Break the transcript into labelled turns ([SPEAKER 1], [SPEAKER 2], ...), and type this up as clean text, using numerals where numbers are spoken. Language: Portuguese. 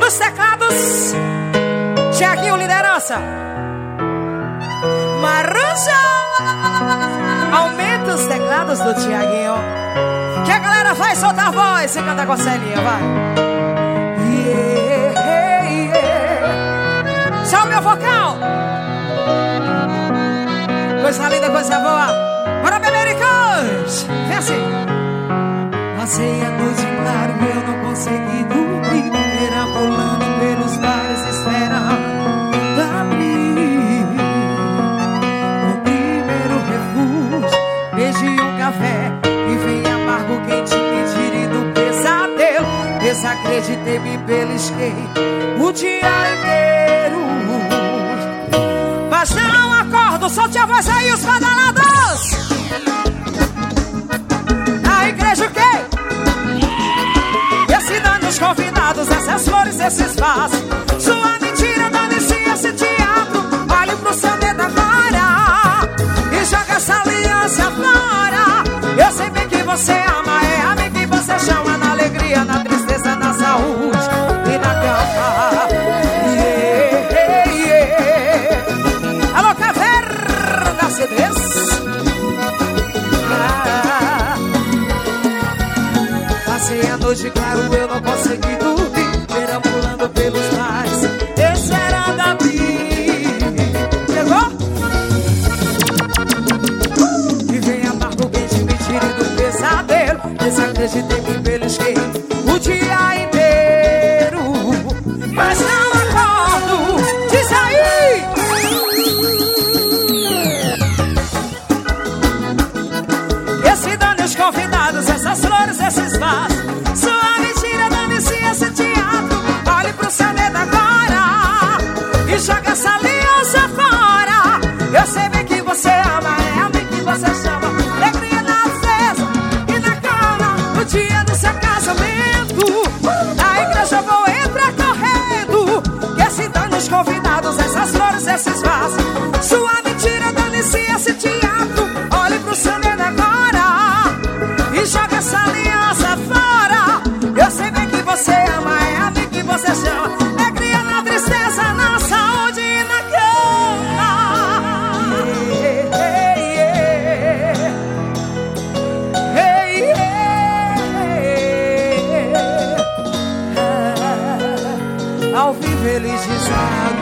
[SPEAKER 1] Nos teclados, Thiaguinho liderança. Maruja. Aumenta os teclados do Thiaguinho, que a galera vai soltar a voz e cantar com a Celinha, vai. Yeah, yeah. Salve meu vocal. Coisa linda, coisa boa. Bora, Belericos. Vem assim. Passei a noite claro, eu não consegui dormir, perambulando pelos bares esperando abrir o primeiro refúgio. Beijei um café e vem amargo quente me tire do pesadelo. Desacreditei, me belisquei o dia inteiro, mas não acordo. Solte a voz aí, os badalados. Na igreja o quê? Esse dano os convidados, essas flores, esses vasos. Sua mentira, dane-se esse teatro. Olhe pro seu dedo agora e joga essa aliança fora. Eu sei bem que você ama, é a mim que você chama. Na alegria, na tristeza, na saúde e na cama. Yeah, yeah. Alô, Caverna CDs. Passei a noite claro, eu não consegui dormir, perambulando pelos mares, esperando abrir. Chegou? E vem amargo quente, me tire do pesadelo. Desacreditei, me belisquei o dia inteiro, mas não acordo. Diz aí! Esse dano os convidados, essas flores, esses vasos. Sua mentira, dane-se esse teatro. Olhe pro seu dedo agora e joga essa aliança fora. Eu sei bem que você ama, é a mim que você chama. Alegria na festa e na cama, no dia do seu casamento. Na igreja eu vou entrar correndo, que esse dano os convidados, essas flores, esses vasos. Sua mentira, dane-se esse teatro. Olhe pro seu dedo agora e joga essa aliança fora. Eu sei bem que você ama, é a mim que você chama. Alegria na tristeza, na saúde e na cama. Yeah, yeah. Hey, yeah. Ao vivo eles dizem